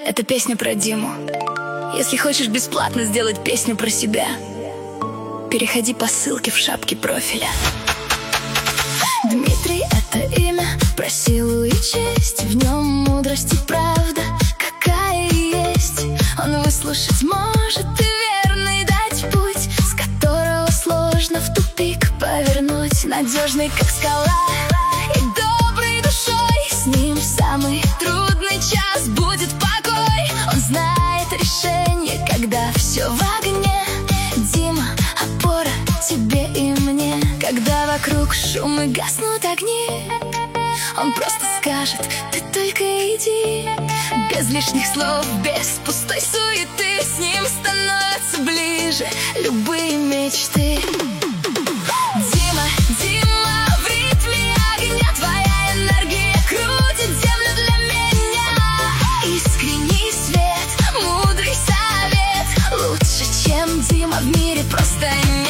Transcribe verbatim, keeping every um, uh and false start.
Это песня про Диму. Если хочешь бесплатно сделать песню про себя, переходи по ссылке в шапке профиля. Дмитрий — это имя про силу и честь. В нем мудрость и правда, какая есть. Он выслушать может и верный дать путь, с которого сложно в тупик повернуть. Надежный, как скала, и доброй душой. С ним в самый трудный час будет покой. Он знает решение, когда все в огне. Дима — опора тебе и мне. Когда вокруг шум и гаснут огни, он просто скажет: ты только иди. Без лишних слов, без пустой суеты, с ним становятся ближе любые мечты. Дима, Дима, в ритме огня твоя энергия крутит землю для меня. Искренний свет, мудрый совет, лучше, чем Дима, в мире просто нет.